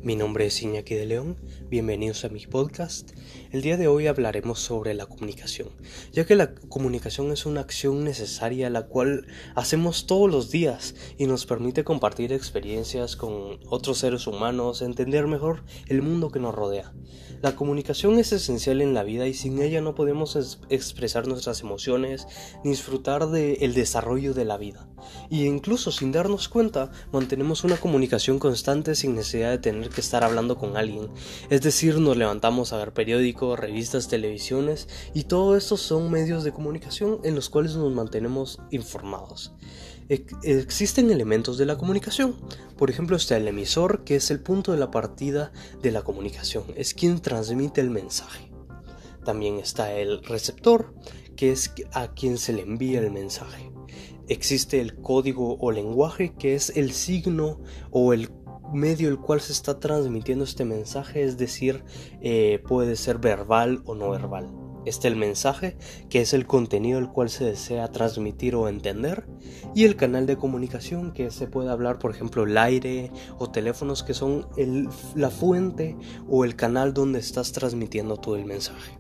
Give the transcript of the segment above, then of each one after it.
Mi nombre es Iñaki de León, bienvenidos a mi podcast. El día de hoy hablaremos sobre la comunicación, ya que la comunicación es una acción necesaria la cual hacemos todos los días y nos permite compartir experiencias con otros seres humanos, entender mejor el mundo que nos rodea. La comunicación es esencial en la vida y sin ella no podemos expresar nuestras emociones ni disfrutar del desarrollo de la vida. Y incluso sin darnos cuenta, mantenemos una comunicación constante sin necesidad de tener que estar hablando con alguien. Es decir, nos levantamos a ver periódicos, revistas, televisiones y todo esto son medios de comunicación en los cuales nos mantenemos informados. Existen elementos de la comunicación. Por ejemplo, está el emisor, que es el punto de la partida de la comunicación. Es quien transmite el mensaje. También está el receptor, que es a quien se le envía el mensaje. Existe el código o lenguaje, que es el signo o el medio el cual se está transmitiendo este mensaje, es decir, puede ser verbal o no verbal. Está el mensaje, que es el contenido el cual se desea transmitir o entender, y el canal de comunicación, que se puede hablar, por ejemplo, el aire o teléfonos, que son la fuente o el canal donde estás transmitiendo todo el mensaje.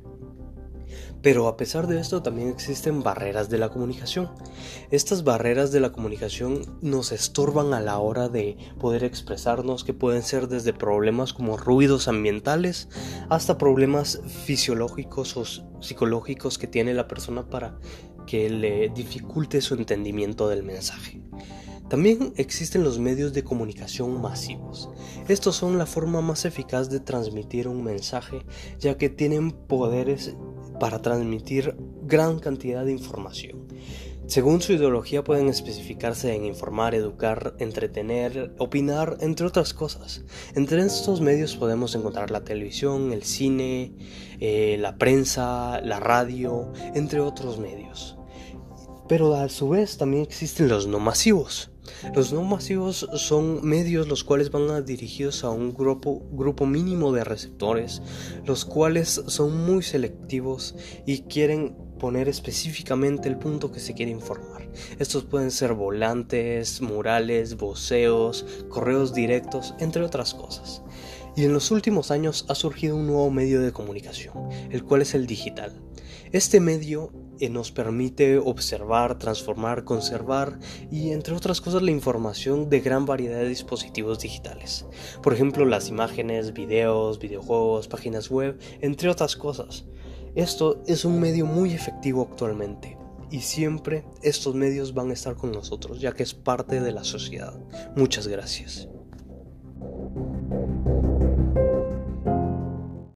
Pero a pesar de esto también existen barreras de la comunicación. Estas barreras de la comunicación nos estorban a la hora de poder expresarnos, que pueden ser desde problemas como ruidos ambientales hasta problemas fisiológicos o psicológicos que tiene la persona para que le dificulte su entendimiento del mensaje. También existen los medios de comunicación masivos. Estos son la forma más eficaz de transmitir un mensaje, ya que tienen poderes para transmitir gran cantidad de información. Según su ideología pueden especificarse en informar, educar, entretener, opinar, entre otras cosas. Entre estos medios podemos encontrar la televisión, el cine, la prensa, la radio, entre otros medios. Pero a su vez también existen los no masivos. Los no masivos son medios los cuales van dirigidos a un grupo mínimo de receptores, los cuales son muy selectivos y quieren poner específicamente el punto que se quiere informar. Estos pueden ser volantes, murales, voceos, correos directos, entre otras cosas. Y en los últimos años ha surgido un nuevo medio de comunicación, el cual es el digital. Este medio nos permite observar, transformar, conservar y entre otras cosas la información de gran variedad de dispositivos digitales. Por ejemplo, las imágenes, videos, videojuegos, páginas web, entre otras cosas. Esto es un medio muy efectivo actualmente y siempre estos medios van a estar con nosotros ya que es parte de la sociedad. Muchas gracias.